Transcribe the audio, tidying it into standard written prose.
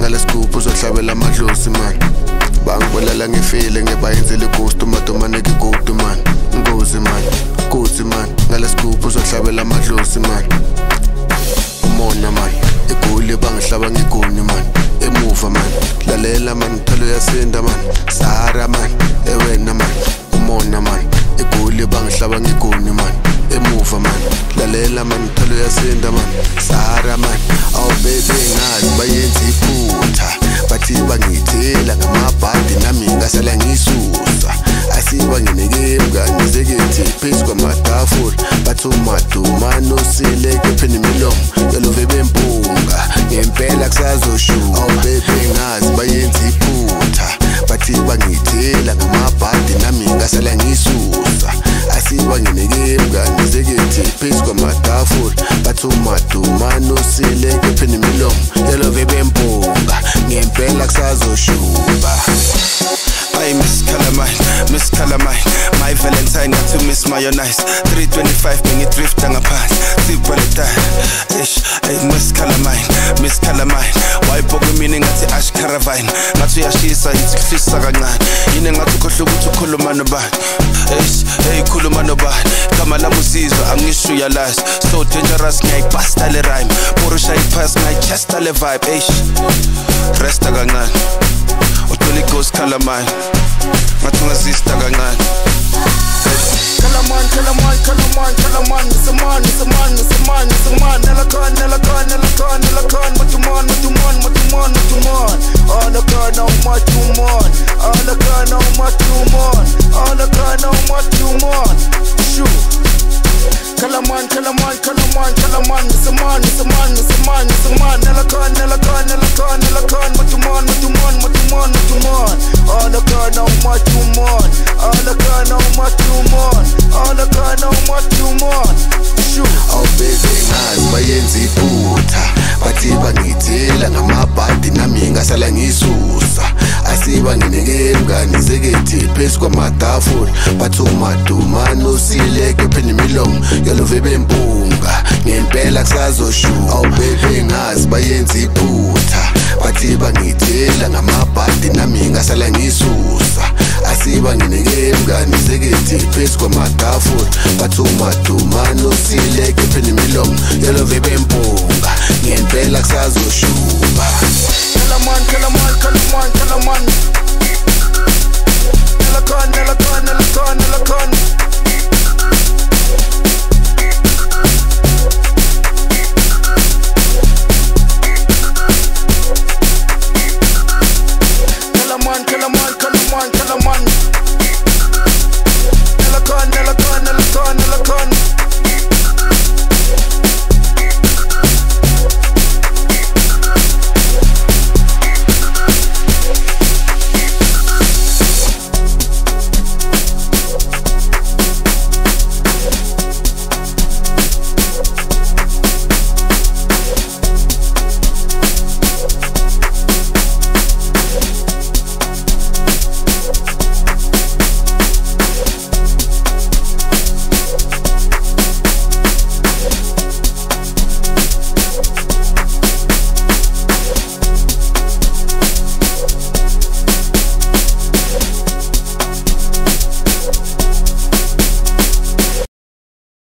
Ngalesigubhu uzohlabela amadlozi man. Bangibulala ngifile ngebayenzele ighost umadomane kigudu man. Ngozi man, gozi man. Ngalesigubhu uzohlabela amadlozi man. Umona man, egoli bangihlaba ngigoni man. Emuva man, lalela man, thalo yasinda man. Sahara man, ewena man. Umona man, egoli bangihlaba ngigoni man. Emuva man, lalela man, thalo yasinda man. Sahara man, awu baby ngazi bayenza iphutha. Bathi bangithela ngamabhadi nami ngasala ngisusa. Asiba ngineke mnganizekethe phezu kwamatafula. Bathi umadumane usileke pheni imilomo yalove bempunga. Ngempela kusazoshuka. Awu baby ngazi bayenza iphutha. Bathi bangithela ngamabhadi nami ngasala ngisusa. Asiba ngineke mnganizekethe phezu kwamatafula. Bathi umadumane usileke pheni imilomo yalove bempunga. Ngempela kusazoshuka. I Miss Calamine, my Valentine got to miss mayonnaise. 325 bengi drift ngaphansi, sibhaleta. Hey Miss Calamine, why boge mina ngathi ash caravan. Ngathi uyashisa ithi fisa kancane. Yini ngathi ukhohle ukuthi ukhuluma nobani. Hey khuluma nobani. Kama la musizwa angisho uyalazi. So dangerous ngiyayibasta le rhyme. Porusha ipass ngiyachesta le vibe. Resta kancane. Holy Ghost Calamine, matunga sister kancane. Calamine, it's a man. Nella con, what you man. All the gun, how much you man. All the gun, how much you man. All the gun, how much you man. Shoot. Calamine, it's a man. It's a man. Nella con, what you man. All the gun, how much you man. All the gun, how much you man. All the gun, how much you man. Shoot. Oh baby ngazi bayenza iphutha. Bathi bangithela ngamabhadi nami ngasala ngisusa. Asiba ngineke mnganizekethe phezu kwamatafula. Bathi umadumane usileke pheni imilomo yalove bempunga. Ngempela kusazoshuka. Oh baby ngazi bayenza iphutha. Bathi bangithela ngamabhadi nami ngasala ngisusa. Asiba ngineke mnganizekethe phezu kwamatafula. Bathi umadumane usileke pheni imilomo yalove bempunga. Ngempela kusazoshuka. Calamine.